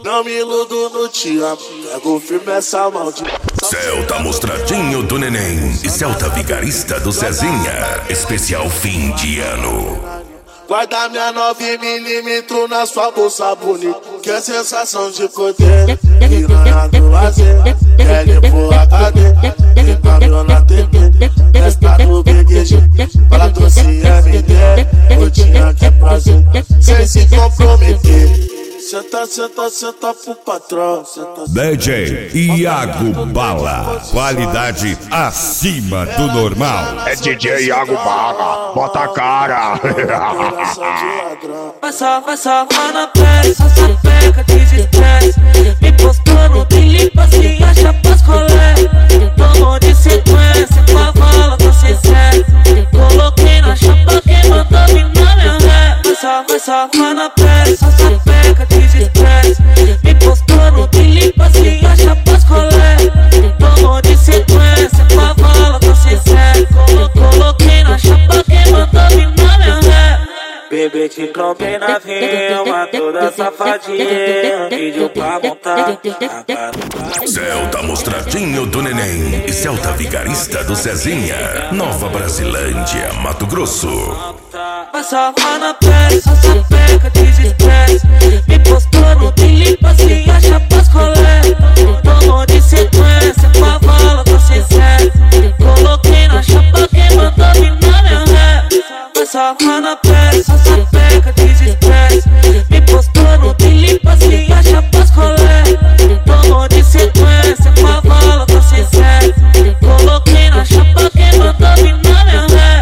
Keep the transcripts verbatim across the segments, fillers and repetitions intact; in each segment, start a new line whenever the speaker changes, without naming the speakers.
Não me iludo no te amo, pego firme essa mão de...
Celta Mostradinho do Neném e Celta Vigarista do Cezinha. Especial fim de ano.
Guarda minha nove milímetros na sua bolsa bonita, que é sensação de poder. Piranha do lazer, L pro H D, câmbio na T V, festa do B G G, fala doce M D, rotina que é prazer, sem se comprometer. Senta, senta, senta pro patrão. Senta,
D J Iago Bala, qualidade acima do normal.
É D J Iago Bala, bota a cara.
Passa, passa, na pele, só sapeca de estresse. Me postou no limpa assim, acha pras colegas. Tomou de sequência, com a vala do sucesso. Coloquei na chapa que mandou vir na minha ré. Passa, passa, na pele, só sapeca de estresse. Me postou no limpa assim, acha pras colegas. Tomou de sequência, com a vala do sucesso. Coloquei na chapa que mandou vir na minha ré. Bebê te trombei na rima, toda safadinha, vídeo pra montar.
Celta Mostradinho do Neném e Celta Vigarista do Cezinha. Nova Brasilândia, Mato Grosso.
Passa na pele, só sapeca de estresse. Me postou no limpa assim, acha pras colegas. Tomou de sequência, com a vala do sucesso. Coloquei na chapa que mandou vir na minha ré. Passa na pele, só sapeca de estresse. Me postou no limpa assim, acha pras colegas. Tomou de sequência, com a vala do sucesso. Coloquei na chapa que mandou vir na minha ré.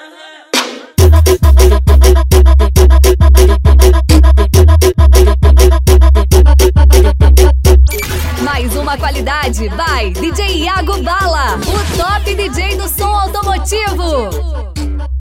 Mais uma qualidade by D J Iago Bala, o top D J do som automotivo.